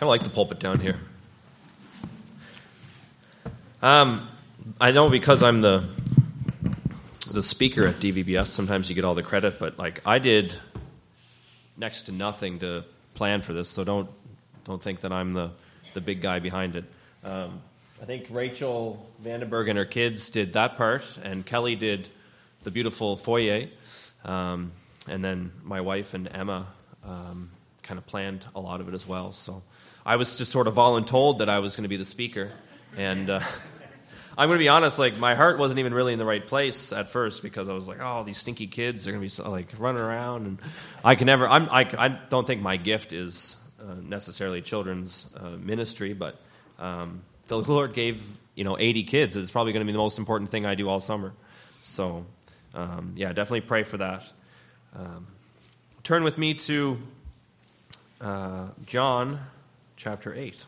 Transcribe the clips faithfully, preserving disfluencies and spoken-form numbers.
kind of like the pulpit down here. Um, I know because I'm the the speaker at D V B S, sometimes you get all the credit, but like I did next to nothing to plan for this, so don't don't think that I'm the, the big guy behind it. Um, I think Rachel Vandenberg and her kids did that part, and Kelly did the beautiful foyer, um, and then my wife and Emma um, kind of planned a lot of it as well. So I was just sort of voluntold that I was going to be the speaker, and uh, I'm going to be honest, like my heart wasn't even really in the right place at first because I was like, oh, these stinky kids, they're going to be so, like running around, and I can never. I'm, I I don't think my gift is uh, necessarily children's uh, ministry, but um, the Lord gave you know eighty kids. It's probably going to be the most important thing I do all summer. So um, yeah, definitely pray for that. Um, turn with me to uh, John chapter eight.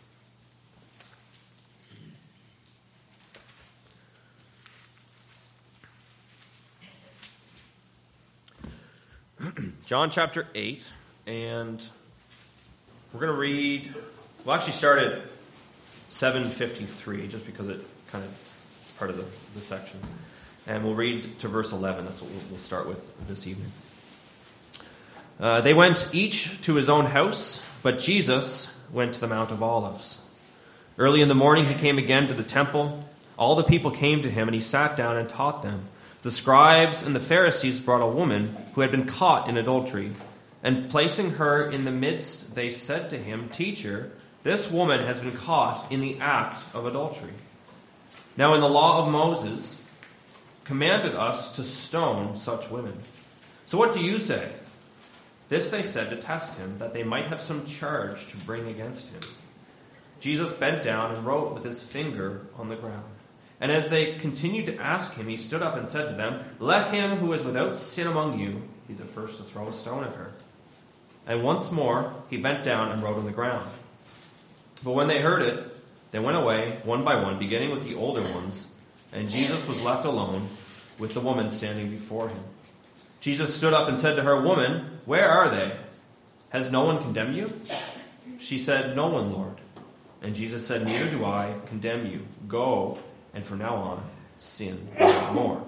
John chapter eight, and we're going to read, we'll actually start at seven fifty-three, just because it kind of is part of the, the section. And we'll read to verse eleven, that's what we'll, we'll start with this evening. Uh, they went each to his own house, but Jesus went to the Mount of Olives. Early in the morning he came again to the temple. All the people came to him, and he sat down and taught them. The scribes and the Pharisees brought a woman who had been caught in adultery, and placing her in the midst, they said to him, "Teacher, this woman has been caught in the act of adultery. Now in the law of Moses commanded us to stone such women. So what do you say?" This they said to test him, that they might have some charge to bring against him. Jesus bent down and wrote with his finger on the ground. And as they continued to ask him, he stood up and said to them, "Let him who is without sin among you be the first to throw a stone at her." And once more he bent down and wrote on the ground. But when they heard it, they went away one by one, beginning with the older ones, and Jesus was left alone with the woman standing before him. Jesus stood up and said to her, "Woman, where are they? Has no one condemned you?" She said, "No one, Lord." And Jesus said, "Neither do I condemn you. Go, and from now on, sin no more."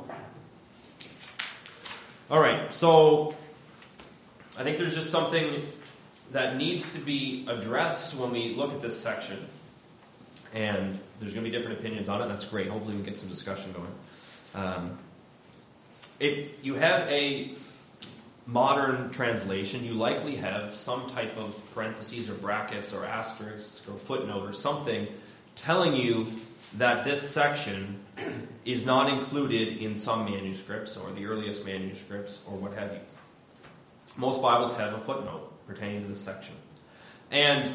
All right, so I think there's just something that needs to be addressed when we look at this section. And there's going to be different opinions on it. That's great. Hopefully we can get some discussion going. Um, if you have a modern translation, you likely have some type of parentheses or brackets or asterisk or footnote or something telling you that this section is not included in some manuscripts or the earliest manuscripts or what have you. Most Bibles have a footnote pertaining to this section. And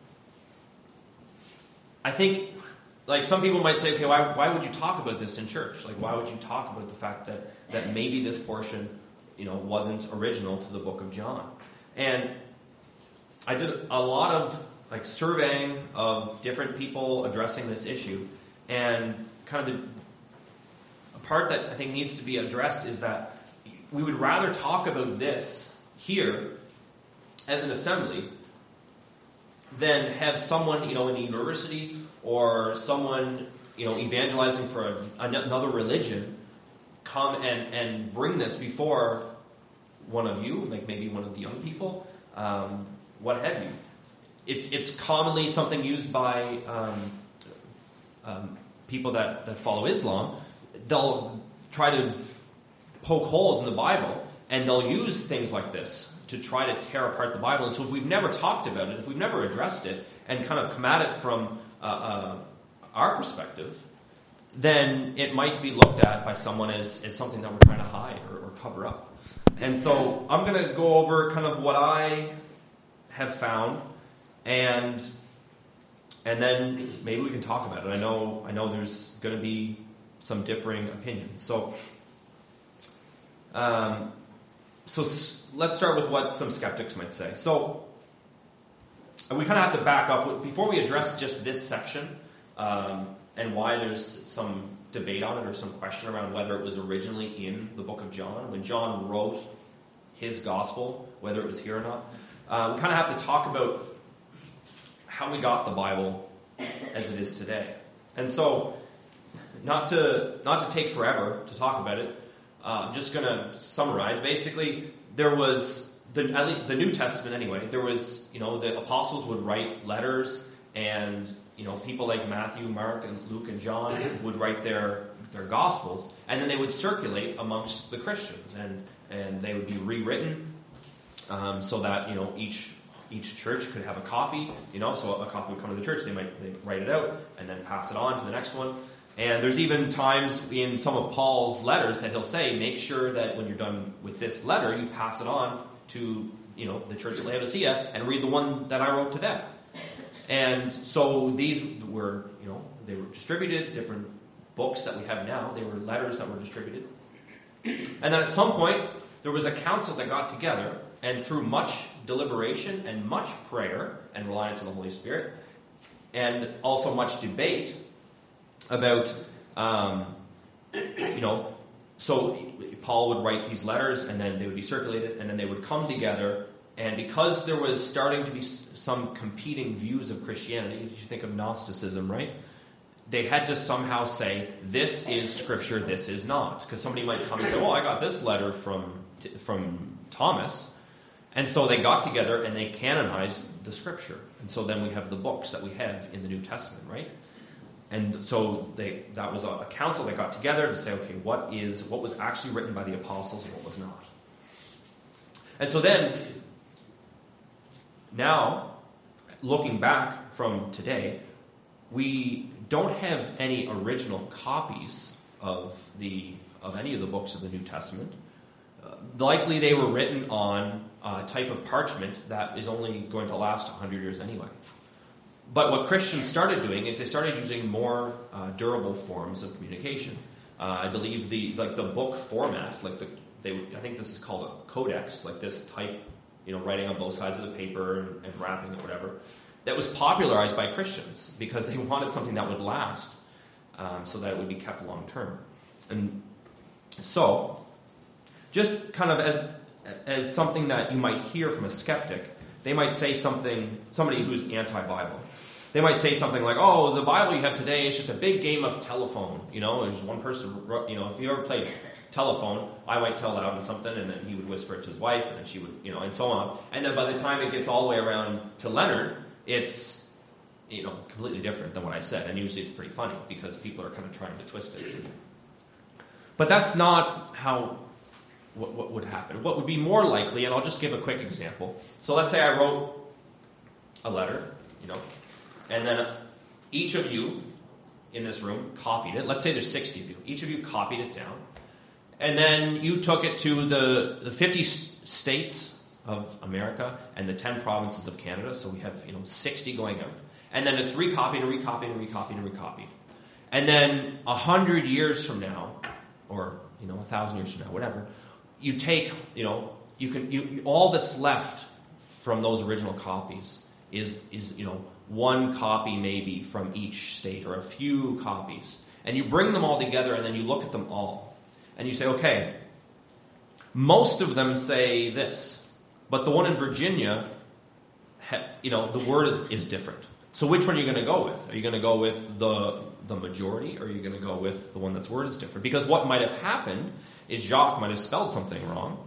I think, like, some people might say, okay, why, why would you talk about this in church? Like, why would you talk about the fact that, that maybe this portion, you know, wasn't original to the book of John? And I did a lot of, like, surveying of different people addressing this issue. And kind of the a part that I think needs to be addressed is that we would rather talk about this here as an assembly than have someone, you know, in a university or someone, you know, evangelizing for a, another religion come and, and bring this before one of you, like maybe one of the young people, um, what have you. It's it's commonly something used by um, um, people that, that follow Islam. They'll try to poke holes in the Bible, and they'll use things like this to try to tear apart the Bible. And so if we've never talked about it, if we've never addressed it, and kind of come at it from uh, uh, our perspective, then it might be looked at by someone as, as something that we're trying to hide or, or cover up. And so I'm going to go over kind of what I have found, and and then maybe we can talk about it. I know I know there's going to be some differing opinions. So, um, so s- let's start with what some skeptics might say. So we kind of have to back up before we address just this section um, and why there's some debate on it or some question around whether it was originally in the book of John when John wrote his gospel, whether it was here or not. Uh, we kind of have to talk about how we got the Bible as it is today. And so, not to not to take forever to talk about it, uh, I'm just going to summarize. Basically, there was the at least the New Testament anyway. There was, you know, the apostles would write letters, and you know, people like Matthew, Mark, and Luke, and John would write their their Gospels, and then they would circulate amongst the Christians, and and they would be rewritten um, so that, you know, each each church could have a copy. You know, so a copy would come to the church. They might they write it out and then pass it on to the next one. And there's even times in some of Paul's letters that he'll say, make sure that when you're done with this letter, you pass it on to, you know, the church at Laodicea and read the one that I wrote to them. And so these were, you know, they were distributed, different books that we have now. They were letters that were distributed. And then at some point, there was a council that got together, and through much deliberation and much prayer and reliance on the Holy Spirit, and also much debate about, um, you know, so Paul would write these letters, and then they would be circulated, and then they would come together. And because there was starting to be some competing views of Christianity, if you think of Gnosticism, right? They had to somehow say, this is Scripture, this is not. Because somebody might come and say, well, I got this letter from from Thomas. And so they got together and they canonized the Scripture. And so then we have the books that we have in the New Testament, right? And so they that was a, a council that got together to say, okay, what is what was actually written by the apostles and what was not? And so then, now, looking back from today, we don't have any original copies of the of any of the books of the New Testament. Uh, likely they were written on a type of parchment that is only going to last one hundred years anyway. But what Christians started doing is they started using more uh, durable forms of communication. Uh, I believe the like the book format, like the they I think this is called a codex, like this type, you know, writing on both sides of the paper and, and wrapping it, whatever. That was popularized by Christians because they wanted something that would last, um, so that it would be kept long term. And so, just kind of as as something that you might hear from a skeptic, they might say something, somebody who's anti-Bible. They might say something like, oh, the Bible you have today is just a big game of telephone. You know, there's one person, you know, if you ever played telephone, I might tell Loudon something, and then he would whisper it to his wife, and then she would, you know, and so on. And then by the time it gets all the way around to Leonard, it's, you know, completely different than what I said. And usually it's pretty funny because people are kind of trying to twist it. But that's not how what, what would happen. What would be more likely, and I'll just give a quick example. So let's say I wrote a letter, you know, and then each of you in this room copied it. Let's say there's sixty of you. Each of you copied it down. And then you took it to the, the fifty states of America and the ten provinces of Canada. So we have, you know, sixty going out. And then it's recopied and recopied and recopied and recopied. And then a hundred years from now, or, you know, a thousand years from now, whatever, you take, you know, you can, you, all that's left from those original copies is, is, you know, one copy maybe from each state or a few copies. And you bring them all together and then you look at them all. And you say, okay, most of them say this, but the one in Virginia, you know, the word is, is different. So which one are you going to go with? Are you going to go with the the majority, or are you going to go with the one that's word is different? Because what might have happened is Jacques might have spelled something wrong.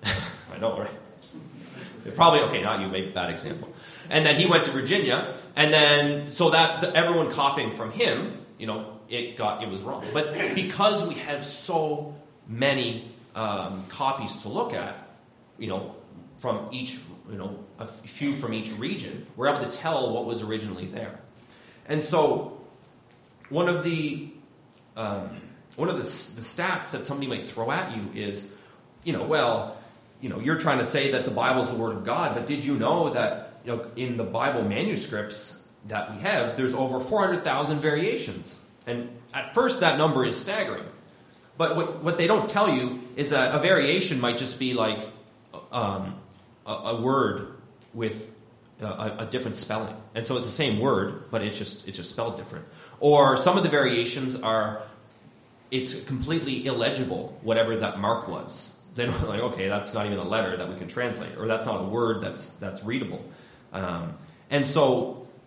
I know, right? Probably, okay, not you, maybe bad example. And then he went to Virginia, and then, so that the, everyone copying from him, you know, it got, it was wrong. But because we have so many um, copies to look at, you know, from each, you know, a few from each region, we're able to tell what was originally there. And so, one of the, um, one of the, the stats that somebody might throw at you is, you know, well, you know, you're trying to say that the Bible is the Word of God, but did you know that, you know, in the Bible manuscripts that we have, there's over four hundred thousand variations. And at first that number is staggering. But what, what they don't tell you is that a variation might just be like um, a, a word with a, a different spelling. And so it's the same word, but it's just it's just spelled different. Or some of the variations are, it's completely illegible, whatever that mark was. Then we're like, okay, that's not even a letter that we can translate, or that's not a word that's that's readable. Um, and so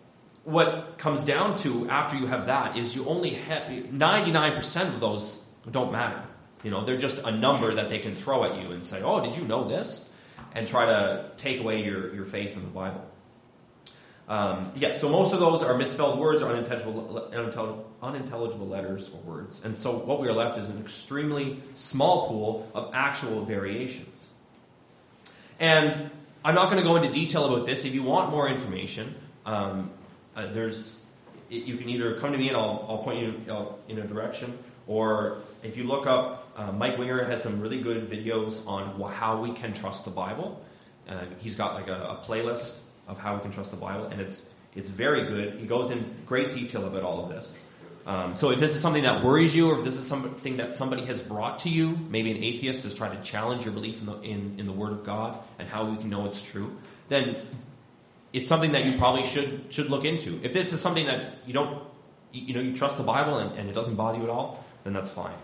what comes down to after you have that is you only have ninety-nine percent of those don't matter. You know, they're just a number that they can throw at you and say, oh, did you know this? And try to take away your, your faith in the Bible. Um, yeah, so most of those are misspelled words or unintelligible, unintelligible, unintelligible letters or words. And so what we are left is an extremely small pool of actual variations. And I'm not going to go into detail about this. If you want more information, um, uh, there's you can either come to me and I'll, I'll point you uh, in a direction, or if you look up, uh, Mike Winger has some really good videos on how we can trust the Bible. Uh, he's got like a, a playlist of how we can trust the Bible, and it's it's very good. He goes in great detail about all of this. Um, so if this is something that worries you, or if this is something that somebody has brought to you, maybe an atheist is trying to challenge your belief in the, in, in the Word of God and how you can know it's true, then it's something that you probably should should look into. If this is something that you don't, you know, you trust the Bible and, and it doesn't bother you at all, then that's fine.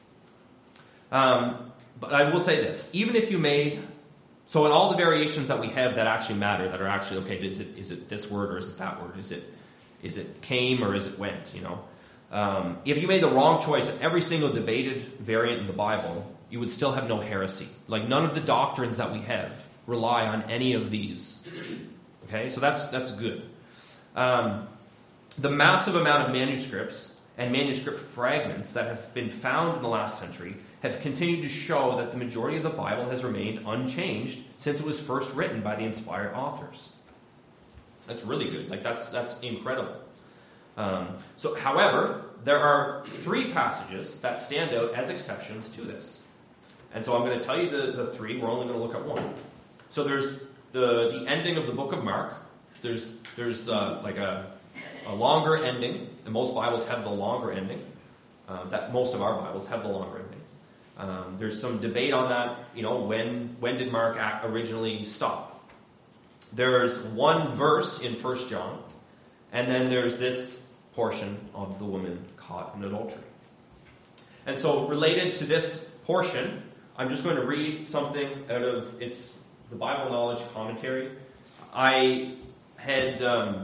Um, but I will say this: even if you made so in all the variations that we have that actually matter, that are actually okay, is it is it this word or is it that word? Is it is it came or is it went? You know. Um, if you made the wrong choice at every single debated variant in the Bible, you would still have no heresy. Like, none of the doctrines that we have rely on any of these. Okay, so that's that's good. Um, the massive amount of manuscripts and manuscript fragments that have been found in the last century have continued to show that the majority of the Bible has remained unchanged since it was first written by the inspired authors. That's really good. Like, that's that's incredible. Um, so, however, there are three passages that stand out as exceptions to this. And so I'm going to tell you the, the three. We're only going to look at one. So there's the, the ending of the book of Mark. There's there's uh, like a, a longer ending. And most Bibles have the longer ending. Uh, that most of our Bibles have the longer ending. Um, there's some debate on that. You know, when when did Mark originally stop? There's one verse in First John. And then there's this portion of the woman caught in adultery. And so related to this portion, I'm just going to read something out of it's the Bible Knowledge Commentary. I had um,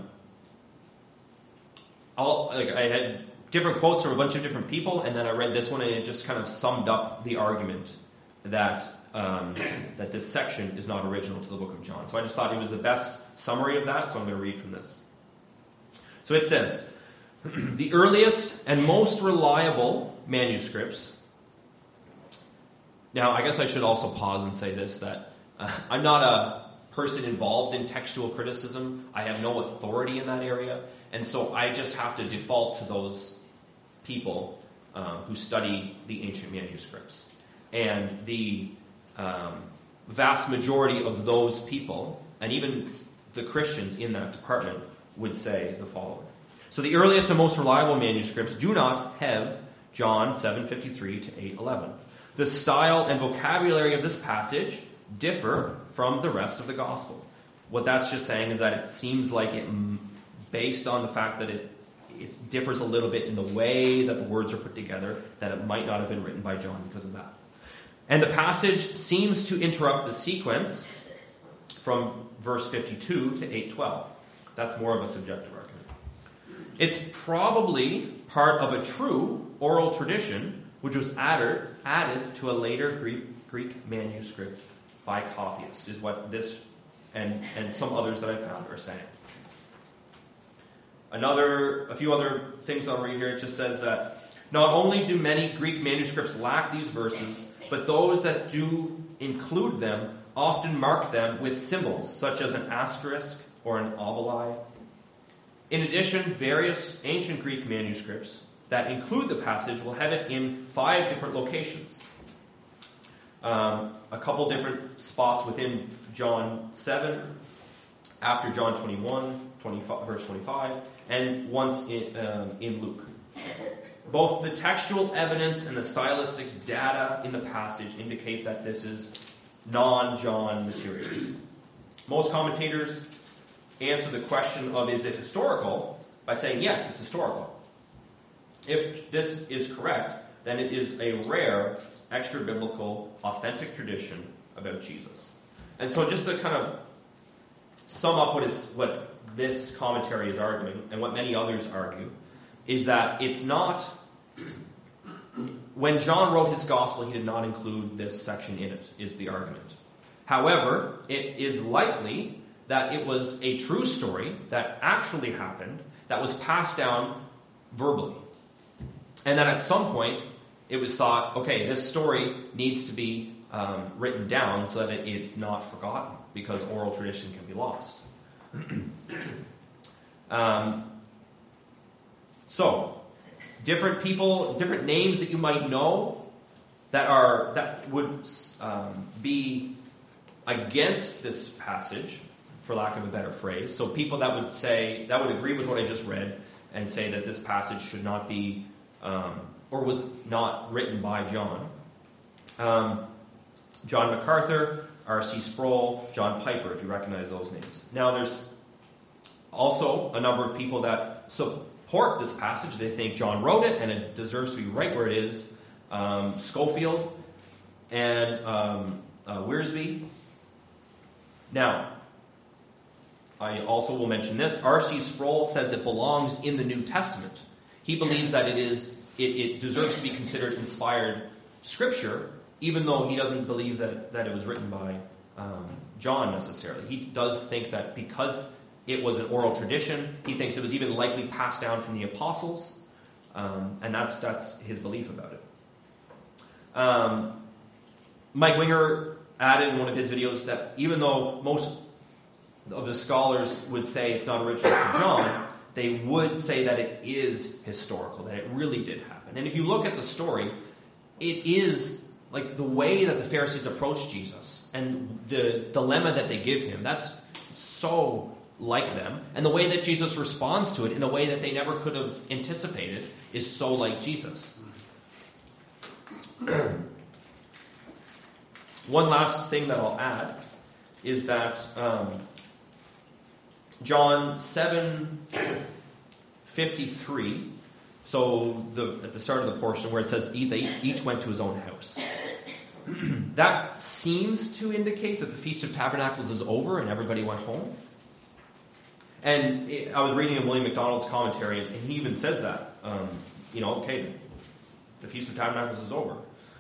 all like I had different quotes from a bunch of different people, and then I read this one, and it just kind of summed up the argument that um, that this section is not original to the book of John. So I just thought it was the best summary of that, so I'm going to read from this. So it says, the earliest and most reliable manuscripts. Now, I guess I should also pause and say this, that uh, I'm not a person involved in textual criticism. I have no authority in that area. And so I just have to default to those people um, who study the ancient manuscripts. And the um, vast majority of those people, and even the Christians in that department, would say the following. So the earliest and most reliable manuscripts do not have John seven fifty-three to eight eleven. The style and vocabulary of this passage differ from the rest of the gospel. What that's just saying is that it seems like it, based on the fact that it, it differs a little bit in the way that the words are put together, that it might not have been written by John because of that. And the passage seems to interrupt the sequence from verse fifty-two to eight twelve. That's more of a subjective argument. It's probably part of a true oral tradition which was added, added to a later Greek, Greek manuscript by copyists, is what this and, and some others that I found are saying. Another, a few other things I'll read here. It just says that not only do many Greek manuscripts lack these verses, but those that do include them often mark them with symbols, such as an asterisk or an oboli. In addition, various ancient Greek manuscripts that include the passage will have it in five different locations. Um, a couple different spots within John seven, after John twenty-one, twenty-five, verse twenty-five, and once in, um, in Luke. Both the textual evidence and the stylistic data in the passage indicate that this is non-John material. Most commentators answer the question of is it historical by saying yes, it's historical. If this is correct, then it is a rare, extra-biblical, authentic tradition about Jesus. And so just to kind of sum up what is what this commentary is arguing, and what many others argue, is that it's not... When John wrote his gospel, he did not include this section in it, is the argument. However, it is likely that it was a true story that actually happened, that was passed down verbally. And then at some point, it was thought, okay, this story needs to be um, written down so that it, it's not forgotten, because oral tradition can be lost. um, so, different people, different names that you might know that are that would um, be against this passage, for lack of a better phrase. So people that would say, that would agree with what I just read and say that this passage should not be, um, or was not written by John. Um, John MacArthur, R C Sproul, John Piper, if you recognize those names. Now there's also a number of people that support this passage. They think John wrote it and it deserves to be right where it is. Um, Schofield and um, uh, Wiersbe. Now, I also will mention this. R C Sproul says it belongs in the New Testament. He believes that it is it, it deserves to be considered inspired scripture, even though he doesn't believe that, that it was written by um, John necessarily. He does think that because it was an oral tradition, he thinks it was even likely passed down from the apostles, um, and that's that's his belief about it. Um, Mike Winger added in one of his videos that even though most of the scholars would say it's not original to John, they would say that it is historical, that it really did happen. And if you look at the story, it is like the way that the Pharisees approached Jesus and the dilemma that they give him, that's so like them. And the way that Jesus responds to it in a way that they never could have anticipated is so like Jesus. One last thing that I'll add is that um, John seven fifty-three, so the, at the start of the portion where it says they each went to his own house, that seems to indicate that the Feast of Tabernacles is over and everybody went home. And it, I was reading in William MacDonald's commentary, and he even says that, um, you know, okay, the Feast of Tabernacles is over.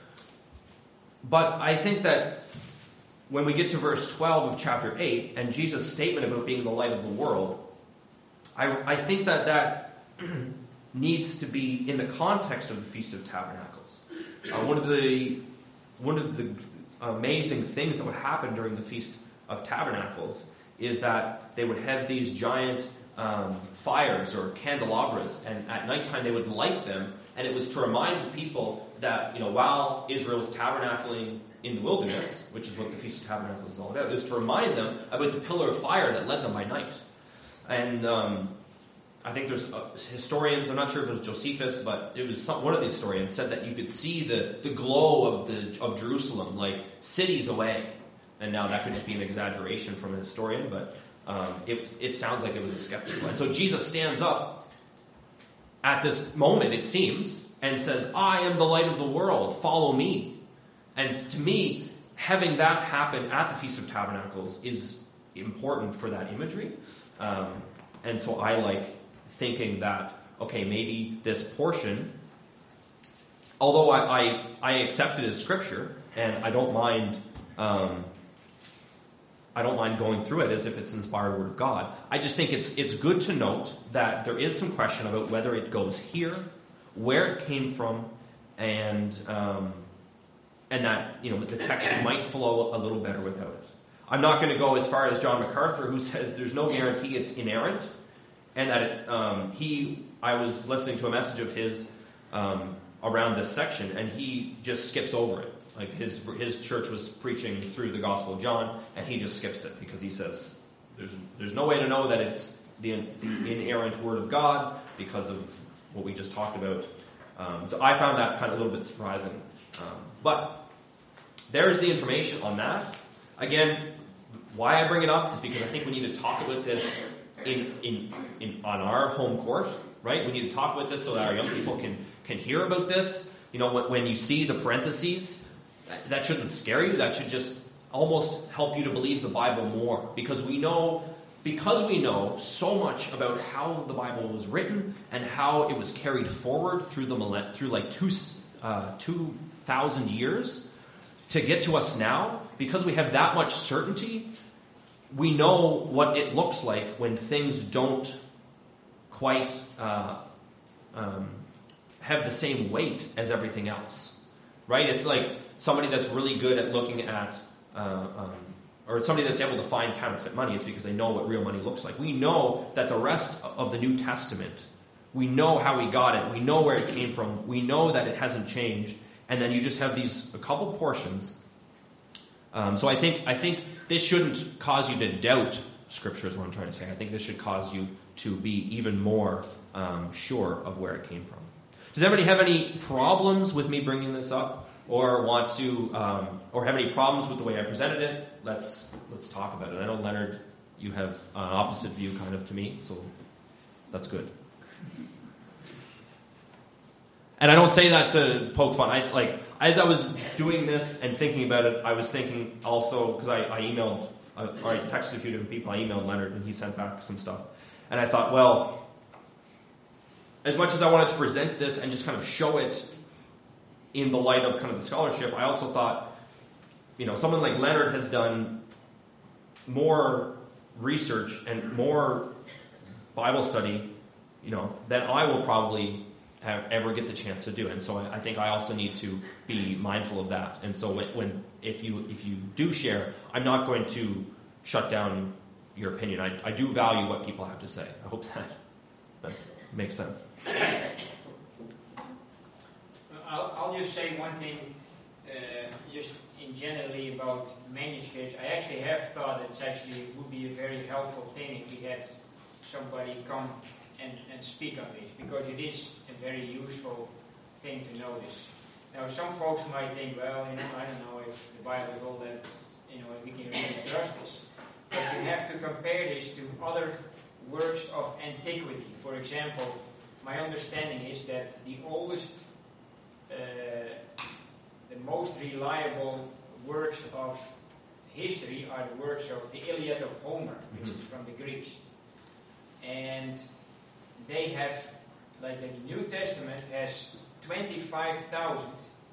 But I think that when we get to verse twelve of chapter eight, and Jesus' statement about being the light of the world, I, I think that that needs to be in the context of the Feast of Tabernacles. Uh, one of the one of the amazing things that would happen during the Feast of Tabernacles is that they would have these giant um, fires or candelabras, and at nighttime they would light them, and it was to remind the people that, you know, while Israel was tabernacling in the wilderness, which is what the Feast of Tabernacles is all about, it was to remind them about the pillar of fire that led them by night. And um, I think there's uh, historians, I'm not sure if it was Josephus, but it was some, one of the historians said that you could see the, the glow of the of Jerusalem like cities away. And now that could just be an exaggeration from a historian, but um, it, it sounds like it was a skeptical. And so Jesus stands up at this moment, it seems, and says, I am the light of the world, follow me. And to me, having that happen at the Feast of Tabernacles is important for that imagery. Um, and so I like thinking that, okay, maybe this portion, although I, I, I accept it as scripture, and I don't mind... Um, I don't mind going through it as if it's inspired word of God. I just think it's it's good to note that there is some question about whether it goes here, where it came from, and um, and that, you know, the text might flow a little better without it. I'm not going to go as far as John MacArthur, who says there's no guarantee it's inerrant, and that it, um, he. I was listening to a message of his um, around this section, and he just skips over it. Like his his church was preaching through the Gospel of John, and he just skips it because he says there's there's no way to know that it's the, the inerrant Word of God because of what we just talked about. Um, so I found that kind of a little bit surprising. Um, but there's the information on that. Again, why I bring it up is because I think we need to talk about this in in, in on our home court, right? We need to talk about this so that our young people can can hear about this. You know, when, when you see the parentheses, that shouldn't scare you. That should just almost help you to believe the Bible more. Because we know because we know so much about how the Bible was written and how it was carried forward through the millenn- through like two uh, two thousand years to get to us now, because we have that much certainty, we know what it looks like when things don't quite uh, um, have the same weight as everything else, right? It's like somebody that's really good at looking at, uh, um, or somebody that's able to find counterfeit money is because they know what real money looks like. We know that the rest of the New Testament, we know how we got it, we know where it came from, we know that it hasn't changed, and then you just have these a couple portions. Um, so I think I think this shouldn't cause you to doubt Scripture is what I'm trying to say. I think this should cause you to be even more um, sure of where it came from. Does anybody have any problems with me bringing this up, or want to, um, or have any problems with the way I presented it? Let's let's talk about it. I know, Leonard, you have an opposite view kind of to me, so that's good. And I don't say that to poke fun. I like as I was doing this and thinking about it, I was thinking also, because I, I emailed, I, or I texted a few different people. I emailed Leonard, and he sent back some stuff. And I thought, well, as much as I wanted to present this and just kind of show it in the light of kind of the scholarship, I also thought, you know, someone like Leonard has done more research and more Bible study, you know, than I will probably have, ever get the chance to do. And so I, I think I also need to be mindful of that. And so when, when if you if you do share, I'm not going to shut down your opinion. I, I do value what people have to say. I hope that that makes sense. I'll, I'll just say one thing, uh, just in generally about manuscripts. I actually have thought it's actually would be a very helpful thing if we had somebody come and, and speak on this, because it is a very useful thing to notice. Now, some folks might think, well, you know, I don't know if the Bible is all that, you know, if we can really trust this. But you have to compare this to other works of antiquity. For example, my understanding is that the oldest, uh, the most reliable works of history are the works of the Iliad of Homer, which mm-hmm. is from the Greeks. And they have, like the New Testament has twenty-five thousand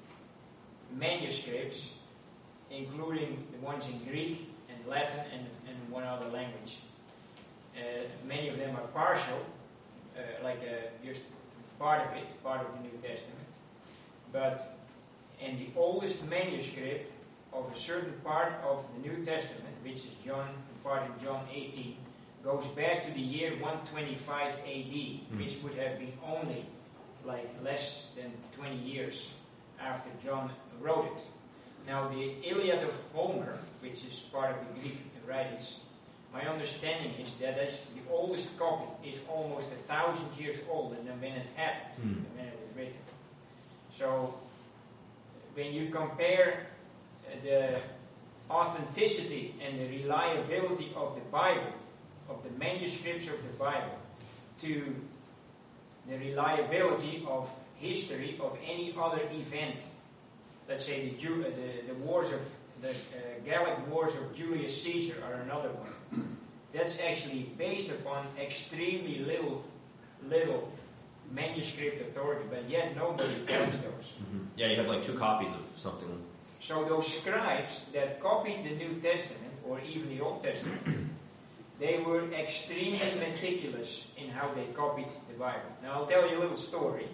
manuscripts, including the ones in Greek and Latin and, and one other language. Uh, many of them are partial, uh, like uh, just part of it, part of the New Testament. But, and the oldest manuscript of a certain part of the New Testament, which is John, the part in John eighteen, goes back to the year one twenty-five A D, mm-hmm. which would have been only like less than twenty years after John wrote it. Now, the Iliad of Homer, which is part of the Greek writings, my understanding is that as the oldest copy is almost a thousand years older than when it happened, mm. when it was written. So, when you compare the authenticity and the reliability of the Bible, of the manuscripts of the Bible, to the reliability of history of any other event, let's say the, Jew, uh, the, the wars of the uh, Gallic Wars of Julius Caesar are another one. That's actually based upon extremely little, little manuscript authority, but yet nobody tells those. Mm-hmm. Yeah, you have like two copies of something. So those scribes that copied the New Testament, or even the Old Testament, they were extremely meticulous in how they copied the Bible. Now I'll tell you a little story.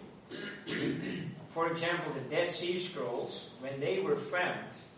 For example, the Dead Sea Scrolls, when they were found,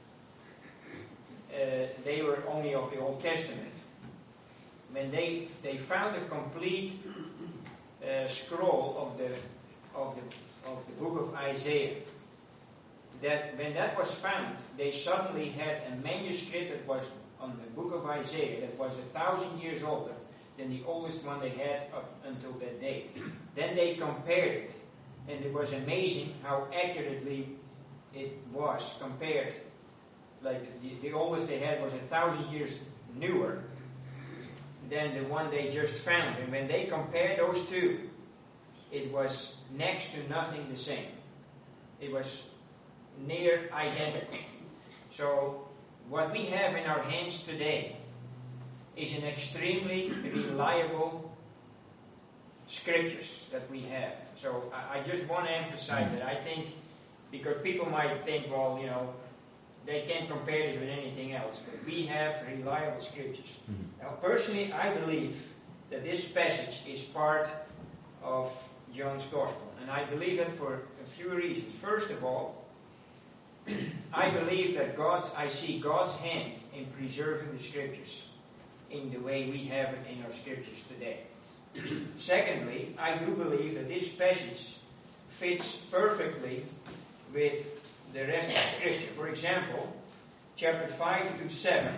uh, they were only of the Old Testament. When they they found a complete uh, scroll of the of the of the book of Isaiah, that when that was found, they suddenly had a manuscript that was on the book of Isaiah that was a thousand years older than the oldest one they had up until that date. Then they compared it, and it was amazing how accurately it was compared. Like the, the oldest they had was a thousand years newer than the one they just found. And when they compared those two, it was next to nothing the same. It was near identical. So what we have in our hands today is an extremely reliable scriptures that we have. So I, I just want to emphasize that. I think, because people might think, well, you know, they can't compare this with anything else, but we have reliable scriptures. Mm-hmm. Now, personally, I believe that this passage is part of John's Gospel, and I believe that for a few reasons. First of all, I believe that God's, I see God's hand in preserving the scriptures in the way we have it in our scriptures today. Secondly, I do believe that this passage fits perfectly with the rest of Scripture. For example, chapter five to seven,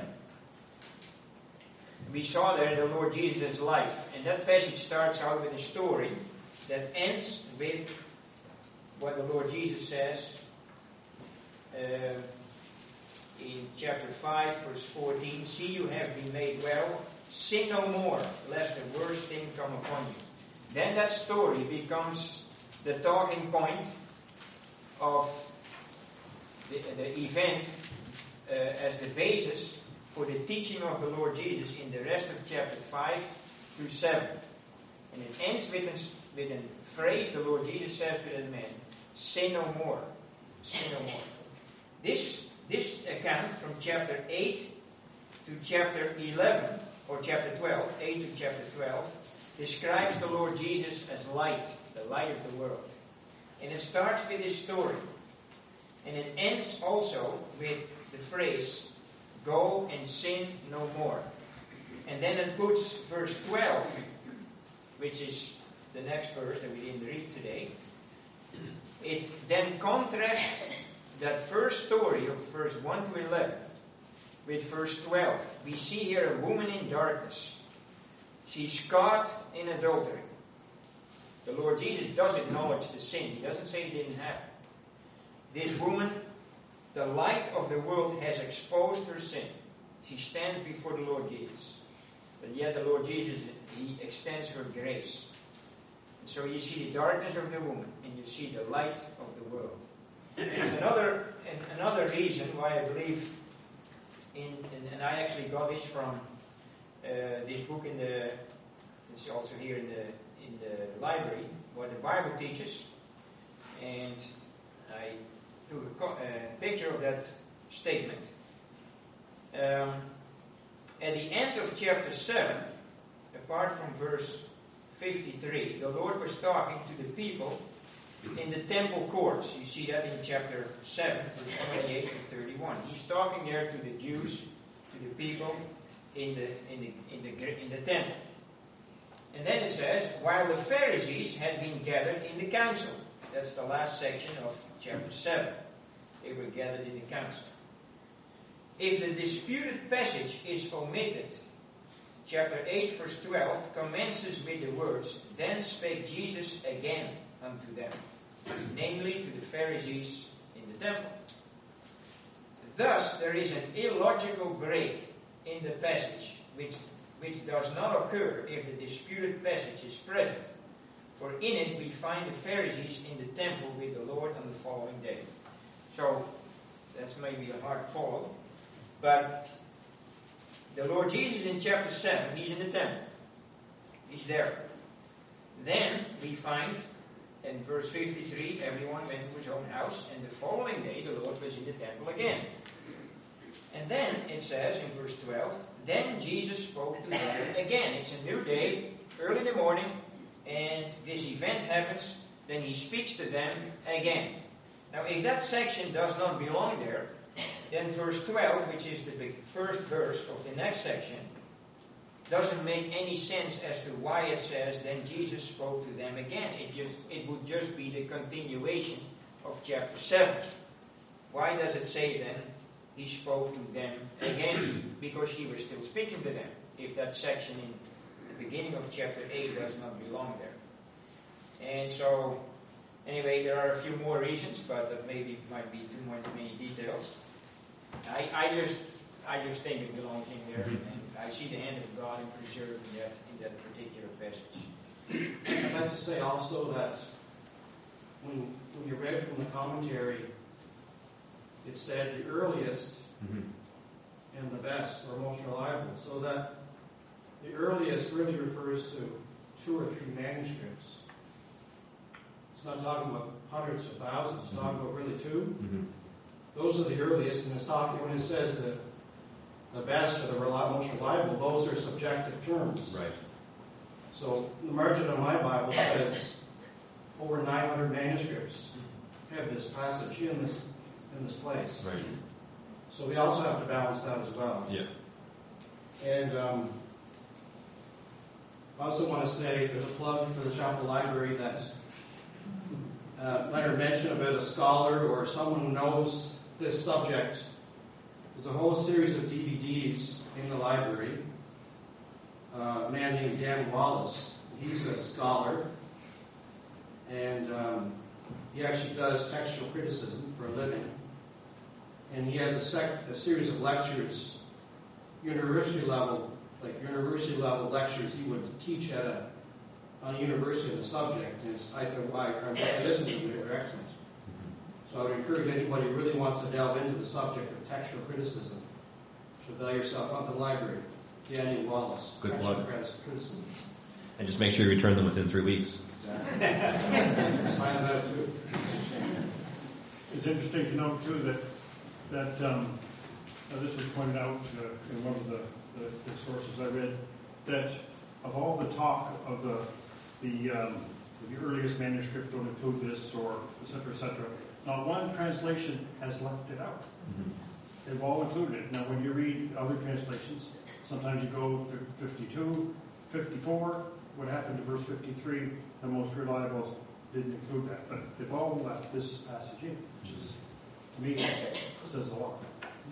we saw there the Lord Jesus' life. And that passage starts out with a story that ends with what the Lord Jesus says uh, in chapter five, verse fourteen. See, you have been made well. Sin no more, lest the worst thing come upon you. Then that story becomes the talking point of the, the event uh, as the basis for the teaching of the Lord Jesus in the rest of chapter five to seven. And it ends with a, with a phrase the Lord Jesus says to that man, sin no more. Sin no more. This, this account from chapter eight to chapter eleven, or chapter twelve, eight to chapter twelve, describes the Lord Jesus as light, the light of the world. And it starts with his story. And it ends also with the phrase, go and sin no more. And then it puts verse twelve, which is the next verse that we didn't read today. It then contrasts that first story of verse one to eleven with verse twelve. We see here a woman in darkness. She's caught in adultery. The Lord Jesus does acknowledge the sin. He doesn't say it didn't happen. This woman, the light of the world has exposed her sin. She stands before the Lord Jesus. But yet the Lord Jesus, He extends her grace. And so you see the darkness of the woman, and you see the light of the world. And another, and another reason why I believe in, in and I actually got this from uh, this book in the, it's also here in the in the library, what the Bible teaches, and I took a co- uh, picture of that statement. Um, at the end of chapter seven, apart from verse fifty-three, the Lord was talking to the people in the temple courts. You see that in chapter seven, verse twenty-eight to thirty-one. He's talking there to the Jews, to the people in the in the in the in the temple. And then it says, while the Pharisees had been gathered in the council. That's the last section of chapter seven. They were gathered in the council. If the disputed passage is omitted, chapter eight, verse twelve, commences with the words, then spake Jesus again unto them, namely to the Pharisees in the temple. Thus, there is an illogical break in the passage, which which does not occur if the disputed passage is present. For in it we find the Pharisees in the temple with the Lord on the following day. So, that's maybe a hard follow. But the Lord Jesus in chapter seven, He's in the temple. He's there. Then we find in verse fifty-three, everyone went to his own house, and the following day the Lord was in the temple again. And then it says in verse twelve, then Jesus spoke to them again. It's a new day, early in the morning, and this event happens. Then He speaks to them again. Now, if that section does not belong there, then verse twelve, which is the big first verse of the next section, doesn't make any sense as to why it says, then Jesus spoke to them again. It just it would just be the continuation of chapter seven. Why does it say then, He spoke to them again? Because He was still speaking to them, if that section in the beginning of chapter eight does not belong there. And so, anyway, there are a few more reasons, but that maybe might be too much, many details. I, I just I just think it belongs in there, and I see the hand of God in preserving that in that particular passage. I'd like to say also that when when you read from the commentary, it said the earliest mm-hmm. and the best or most reliable, so that the earliest really refers to two or three manuscripts. It's not talking about hundreds of thousands, it's talking about really two. Mm-hmm. Those are the earliest, and it's talking, when it says the, the best or the reli- most reliable, those are subjective terms. Right. So the margin of my Bible says over nine hundred manuscripts have this passage in this in this place. Right. So we also have to balance that as well. Yeah. And um, I also want to say there's a plug for the chapel library that uh, Leonard mentioned about a scholar or someone who knows this subject. There's a whole series of D V Ds in the library. Uh, a man named Dan Wallace. He's a scholar, and um, he actually does textual criticism for a living. And he has a, sec- a series of lectures, university level, like university level lectures he would teach at a on a university on the subject. And it's, I, I, I, I listen to them, they're excellent. So I would encourage anybody who really wants to delve into the subject of textual criticism to avail yourself up to the library. Daniel Wallace. Good plug. Criticism. And just make sure you return them within three weeks. Exactly. Sign them out too. It's interesting to note too that that um, uh, this was pointed out uh, in one of the, the, the sources I read, that of all the talk of the the, um, the earliest manuscripts don't include this, or et cetera, et cetera, not one translation has left it out. Mm-hmm. They've all included it. Now, when you read other translations, sometimes you go to fifty-two, fifty-four. What happened to verse fifty-three? The most reliable didn't include that, but they've all left this passage in, which is, to me, says a lot.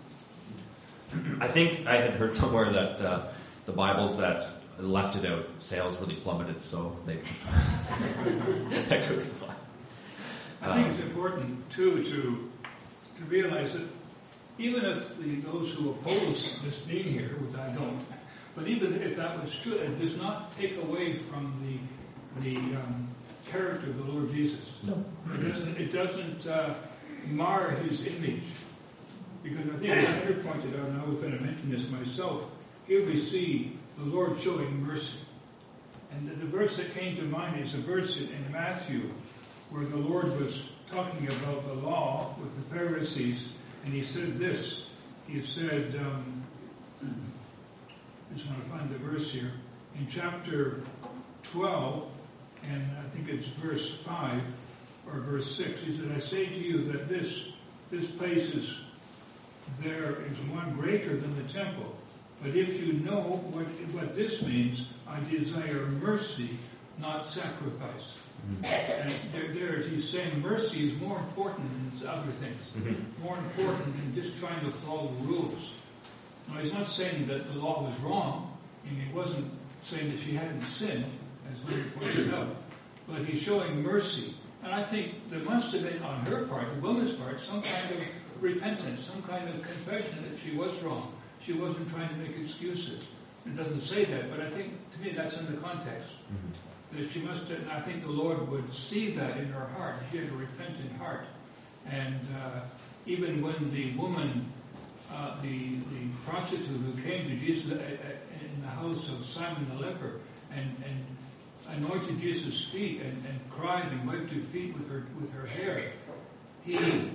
I think I had heard somewhere that uh, the Bibles that left it out, sales really plummeted, so they that could be why. I think it's important too to to realize that even if the, those who oppose this being here, which I don't, but even if that was true, it does not take away from the the um, character of the Lord Jesus. No, it doesn't. It doesn't uh, mar His image, because I think as Andrew pointed out, and I was going to mention this myself. Here we see the Lord showing mercy, and the, the verse that came to mind is a verse in, in Matthew, where the Lord was talking about the law with the Pharisees. And he said this, he said, um, I just want to find the verse here, in chapter twelve, and I think it's verse five, or verse six, he said, I say to you that this, this place is, there is one greater than the temple. But if you know what, what this means, I desire mercy, not sacrifice. Mm-hmm. And there, there, he's saying mercy is more important than other things. Mm-hmm. More important than just trying to follow the rules. Now, he's not saying that the law was wrong. I mean, he wasn't saying that she hadn't sinned, as Leonard pointed out. But he's showing mercy. And I think there must have been, on her part, the woman's part, some kind of repentance, some kind of confession that she was wrong. She wasn't trying to make excuses. It doesn't say that, but I think, to me, that's in the context. Mm-hmm. That she must have, I think the Lord would see that in her heart. She had a repentant heart. And uh, even when the woman, uh, the, the prostitute who came to Jesus in the house of Simon the leper and, and anointed Jesus' feet and, and cried and wiped his feet with her with her hair, he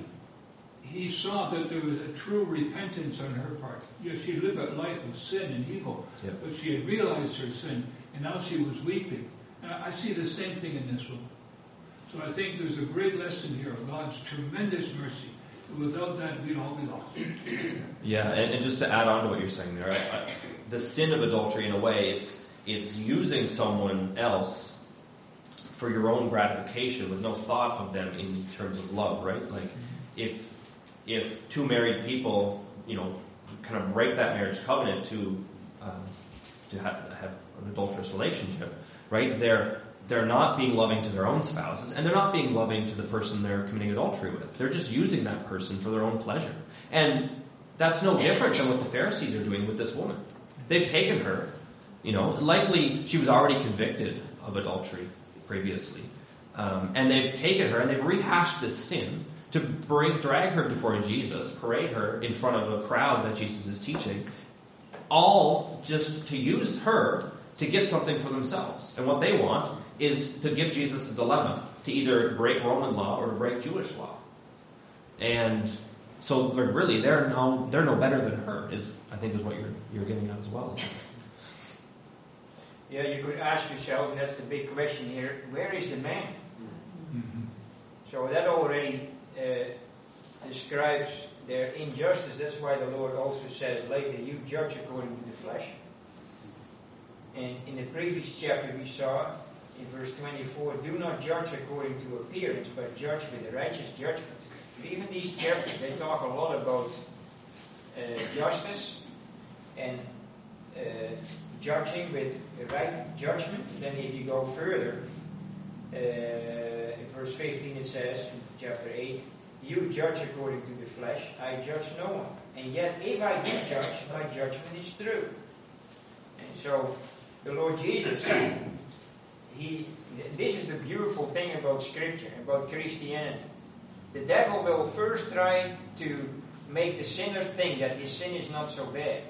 he saw that there was a true repentance on her part. Yes, she lived a life of sin and evil, yep. But she had realized her sin, and now she was weeping. And I see the same thing in this woman. So I think there's a great lesson here of God's tremendous mercy. Without that, we'd all be lost. Yeah, and, and just to add on to what you're saying there, I, I, the sin of adultery, in a way, it's it's using someone else for your own gratification with no thought of them in terms of love, right? Like, mm-hmm. if if two married people, you know, kind of break that marriage covenant to um, to have, have an adulterous relationship, right? They're they're not being loving to their own spouses, and they're not being loving to the person they're committing adultery with. They're just using that person for their own pleasure. And that's no different than what the Pharisees are doing with this woman. They've taken her, you know, likely she was already convicted of adultery previously, um, and they've taken her and they've rehashed this sin to bring, drag her before Jesus, parade her in front of a crowd that Jesus is teaching, all just to use her to get something for themselves. And what they want is to give Jesus a dilemma, to either break Roman law or to break Jewish law. And so like, really, they're no, they're no better than her, is I think is what you're, you're getting at as well. Yeah, you could ask yourself, and that's the big question here, where is the man? Mhm. So that already uh, describes their injustice. That's why the Lord also says later, you judge according to the flesh. And in the previous chapter we saw, in verse twenty-four, do not judge according to appearance, but judge with a righteous judgment. But even these chapters, they talk a lot about uh, justice and uh, judging with the right judgment. Then if you go further, uh, in verse fifteen it says, in chapter eight, you judge according to the flesh, I judge no one. And yet if I do judge, my judgment is true. And so the Lord Jesus, he, this is the beautiful thing about Scripture, about Christianity. The devil will first try to make the sinner think that his sin is not so bad.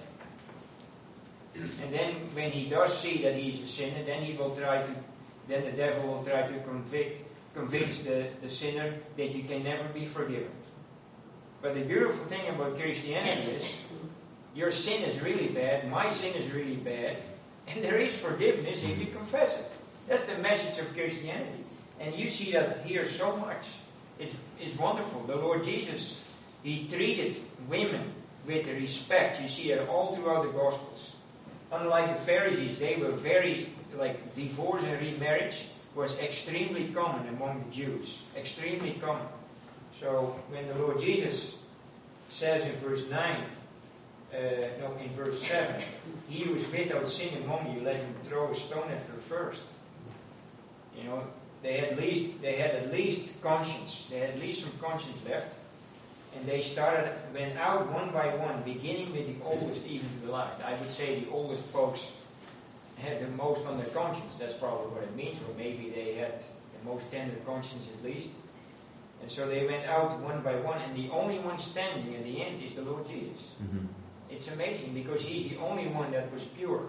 And then when he does see that he's a sinner, then he will try to, then the devil will try to convict, convince the, the sinner that you can never be forgiven. But the beautiful thing about Christianity is, your sin is really bad, my sin is really bad, and there is forgiveness if you confess it. That's the message of Christianity. And you see that here so much. It's, it's wonderful. The Lord Jesus, He treated women with respect. You see it all throughout the Gospels. Unlike the Pharisees, they were very, like, divorce and remarriage was extremely common among the Jews. Extremely common. So when the Lord Jesus says in verse nine, uh, no, in verse seven, he who is without sin among you, let him throw a stone at her first. You know, they had at least they had at least conscience. They had at least some conscience left. And they started, went out one by one, beginning with the oldest even to the last. I would say the oldest folks had the most on their conscience. That's probably what it means. Or maybe they had the most tender conscience at least. And so they went out one by one. And the only one standing at the end is the Lord Jesus. Mm-hmm. It's amazing because He's the only one that was pure.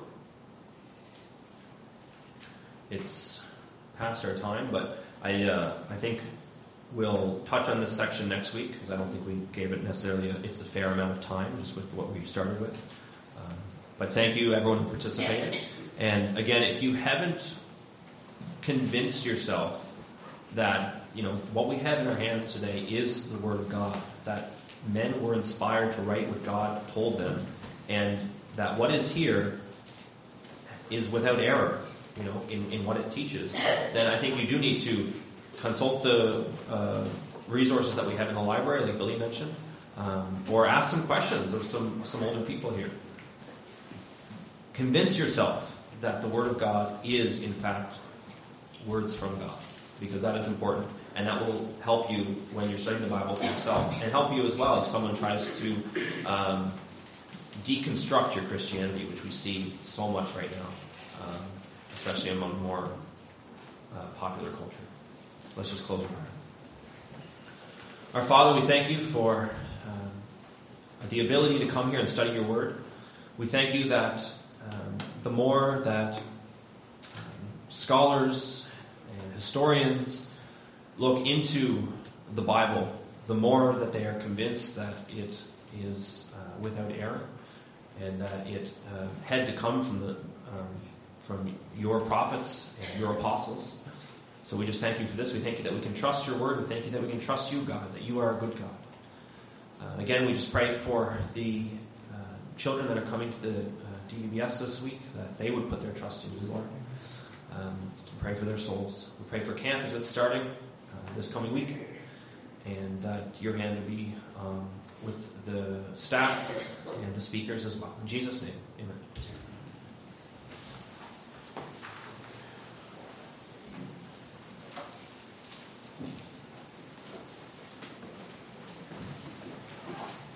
It's past our time, but I uh, I think we'll touch on this section next week, because I don't think we gave it necessarily a, it's a fair amount of time, just with what we started with. Um, but thank you, everyone who participated. And again, if you haven't convinced yourself that, you know, what we have in our hands today is the Word of God, that men were inspired to write what God told them, and that what is here is without error, you know, in, in what it teaches, then I think you do need to consult the uh, resources that we have in the library, like Billy mentioned, um, or ask some questions of some, some older people here. Convince yourself that the Word of God is, in fact, words from God, because that is important, and that will help you when you're studying the Bible for yourself, and help you as well if someone tries to um, deconstruct your Christianity, which we see so much right now, um, especially among more uh, popular culture. Let's just close with prayer. Our Father, we thank you for um, the ability to come here and study your Word. We thank you that um, the more that um, scholars and historians look into the Bible, the more that they are convinced that it is uh, without error, and that it uh, had to come from the um, from your prophets and your apostles. So we just thank you for this. We thank you that we can trust your word. We thank you that we can trust you, God, that you are a good God. Uh, again, we just pray for the uh, children that are coming to the uh, D V B S this week, that they would put their trust in you, Lord. Um, so pray for their souls. We pray for camp as it's starting uh, this coming week, and that your hand would be um, with the staff and the speakers as well. In Jesus' name, amen.